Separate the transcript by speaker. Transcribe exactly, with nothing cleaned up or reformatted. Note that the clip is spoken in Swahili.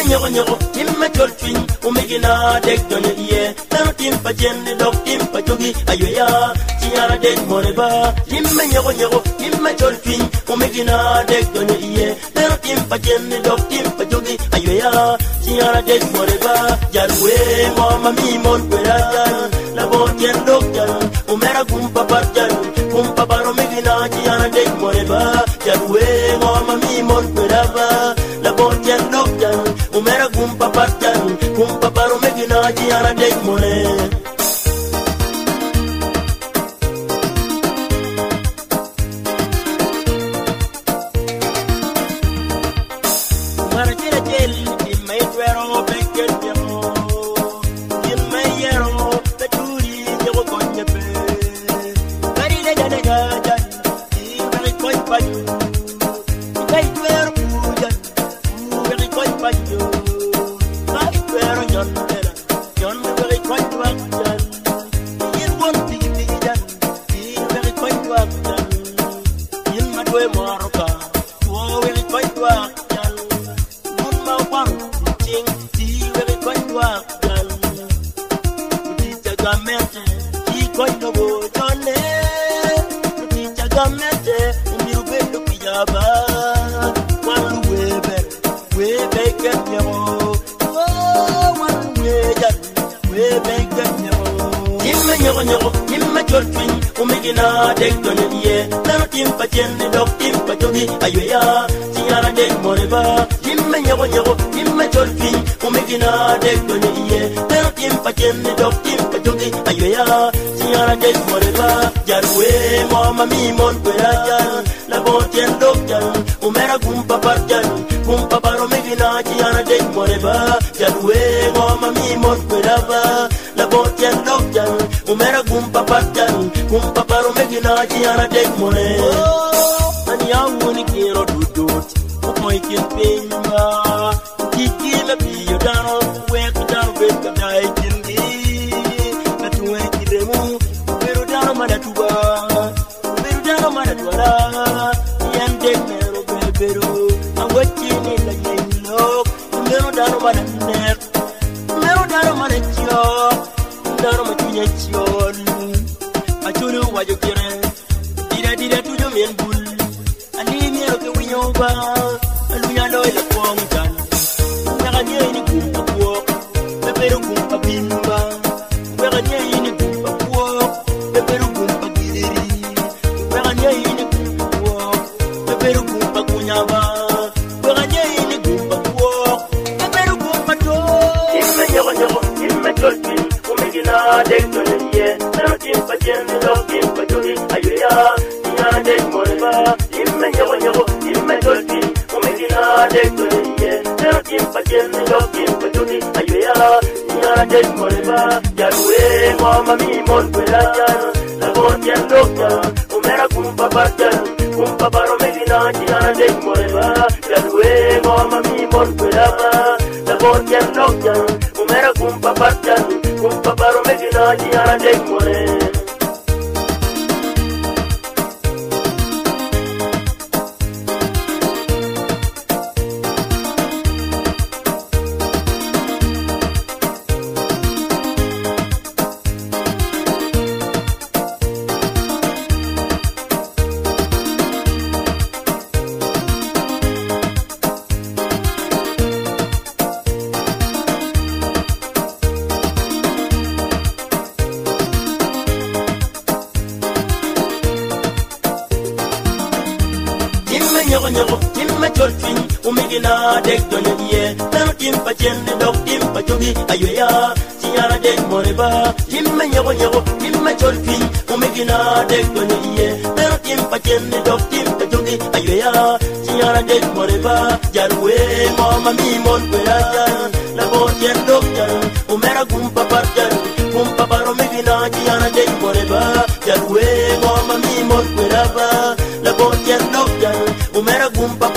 Speaker 1: nyogo nyogo timma cholfin umigina dek donye ye nano timpa jenne dok timpa jogi ayoya tiara dek moreba timma nyogo nyogo timma cholfin umigina dek donye ye nano timpa jenne dok timpa jogi ayoya tiara dek moreba jalwe mama mi mon kwera jan la botien dok jan umera kumpa parjan kumpa baro migina tiara dek moreba jalwe mama mi mon kwera la botien dok jan umera kumpa parjan kumpa baro migina tiara dek mone
Speaker 2: Umera gumpa